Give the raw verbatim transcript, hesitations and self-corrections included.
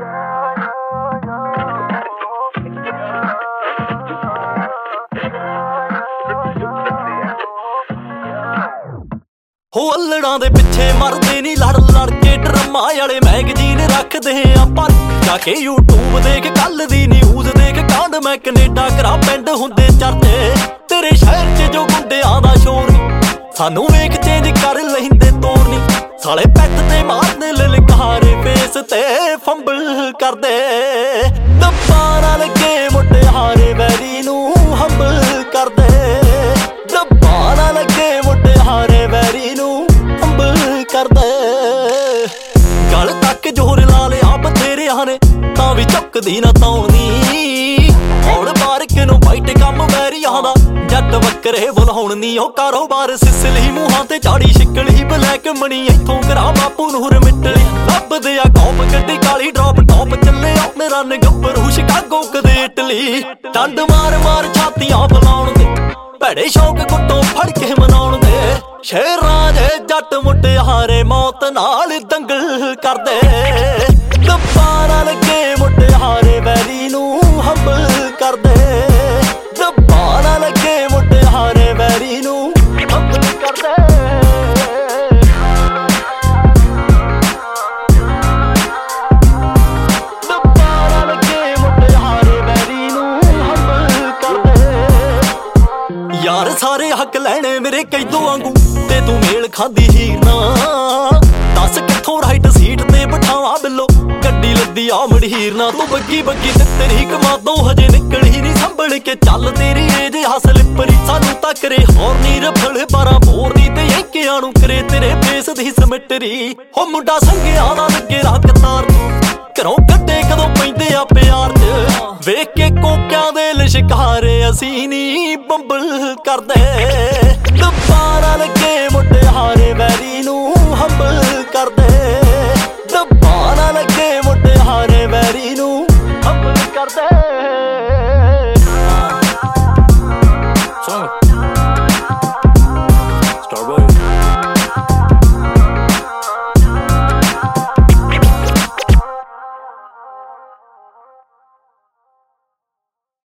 ਹੋ ਅਲੜਾਂ ਦੇ ਪਿੱਛੇ ਮਰਦੇ ਨੀ ਲੜ ਲੜ ਕੇ ਡਰਾਮਾ ਵਾਲੇ ਮੈਗਜ਼ੀਨ ਰੱਖਦੇ ਆਪਾਂ ਜਾ ਕੇ YouTube ਦੇਖ ਕੱਲ ਦੀ ਨਿਊਜ਼ ਦੇਖ ਕਾਂਡ ਮੈਂ ਕੈਨੇਡਾ ਕਰਾਂ ਪਿੰਡ ਹੁੰਦੇ ਚਰਚੇ ਤੇਰੇ ਸ਼ਹਿਰ 'ਚ ਜੋ ਗੁੰਡਿਆਂ ਦਾ ਸ਼ੋਰ ਸਾਨੂੰ ਵੇਖ ਚੇਂਜ ਕਰ ਲੈਂਦੇ ਤੋਰ ਨੀ ਸਾਲੇ ਪੈਟ ਤੇ ਮਾਰਦੇ ਲਲਕਾਰੇ ਫੇਸ ਤੇ ਫੰਬਲ ਕਰਦੇ ਦੱਬਾਂ ਨਾਲ ਲੱਗੇ ਮੁਟਿਆਰੇ ਵੈਰੀ ਨੂੰ ਹੰਬਲ ਕਰਦੇ ਦੱਬਾਂ ਨਾਲ ਲੱਗੇ ਮੁਟਿਆਰੇ ਵੈਰੀ ਨੂੰ ਹੰਬਲ ਕਰਦੇ ਗਲ ਤੱਕ ਜੋਰ ਲਾ ਲਿਆ ਬਥੇਰਿਆਂ ਨੇ ਤਾਂ ਵੀ ਚੁੱਕਦੀ ਨਾ ਤੌਣੀ ਹੁਣ ਬਾਰਕ ਨੂੰ ਬਾਈਟ ਕੰਮ ਵੈਰੀਆਂ ਦਾ ਜੱਟ ਬੱਕਰੇ ਬੁਲਾਉਣ ਨੀ ਉਹ ਕਾਰੋਬਾਰ ਸਿਸਲੀ ਮੂੰਹਾਂ ਤੇ ਝਾੜੀ ਛਿੱਕਲੀ ਬਲੈਕ ਮਣੀ ਇੱਥੋਂ ਕਰਾ ਬਾਪੂ ਨੂੰ ਮਿੱਟਲੀ ਲੱਭਦੇ ਆ ਕੌਪ ਗੱਡੀ ਕਾਲੀ ਡ੍ਰੌਪ ਟੌਪ ਚੱਲੇ ਆਉਣੇ ਰਨ ਗੱਭਰੂ ਸ਼ਿਕਾਗੋ ਕਦੇ ਇਟਲੀ ਡੰਡ ਮਾਰ ਮਾਰ ਛਾਤੀਆਂ ਬੁਲਾਉਣ ਦੇ ਭੈੜੇ ਸ਼ੌਕ ਗੁੱਟੋਂ ਫੜ ਕੇ ਮਨਾਉਣ ਦੇ ਸ਼ੇਰਾਂ ਦੇ ਜੱਟ ਮੁਟਿਆਰੇ ਮੌਤ ਨਾਲ ਦੰਗਲ ਕਰਦੇ ਦੱਬਾਂ ਨਾਲ ਲੱਗੇ ਮੁਟਿਆਰੇ ਵੈਰੀ ਨੂੰ ਹੰਬਲ ਕਰਦੇ ਦੱਬਾਂ ਨਾਲ ਲੱਗੇ ਮੁਟਿਆਰੇ ਵੈਰੀ ਨੂੰ ਹੰਬਲ ਕਰਦੇ ਦੱਬਾਂ ਨਾਲ ਲੱਗੇ ਮੁਟਿਆਰੇ ਵੈਰੀ ਨੂੰ ਹੰਬਲ ਕਰਦੇ ਯਾਰ ਸਾਰੇ ਹੱਕ ਲੈਣੇ ਮੇਰੇ ਕੈਦੋਂ ਵਾਂਗੂ ਤੇ ਤੂੰ ਮੇਲ ਖਾਂਦੀ ਹੀਰ ਨਾ ਦੱਸ ਕਿੱਥੋਂ ਰਾਈਟ ਸੀਟ ਤੇ ਬਿਠਾਵਾਂ ਬਿੱਲੋ ਗੱਡੀ ਲੱਦੀ ਆ ਮੜਹੀਰ ਨਾ ਤੂੰ ਬੱਗੀ ਬੱਗੀ ਤੇ ਤੇਰੀ ਕਮਾਦੋਂ ਹਜੇ ਨਿਕਲੀ ਨੀ ਸੰਭਲ ਕੇ ਚੱਲ ਤੇਰੀ ਏਜ ਹਸਲਿਪਰੀ ਸਾਨੂੰ ਤਾਂ ਕਰੇ ਹੌਰਨੀ ਰਫਲ ਬਾਰਾਂ ਬੋਰ ਦੀ ਤੇ ਯੰਕਿਆਂ ਨੂੰ ਕਰੇ ਤੇਰੇ ਫੇਸ ਦੀ ਸਮਿਟਰੀ ਹੋ ਮੁੰਡਾ ਸੰਗਿਆਂ ਦਾ ਲੱਗੇ ਰੱਖ ਤਾਰ ਘਰੋਂ ਕੱਢੇ ਕਦੋਂ ਪੈਂਦੇ ਆ ਪਿਆਰ 'ਚ ਵੇਖ ਕੇ ਕੋਕਿਆਂ ਦੇ ਲਿਸ਼ਕਾਰੇ ਅਸੀਂ ਨੀ ਬੰਬਲ ਕਰਦੇ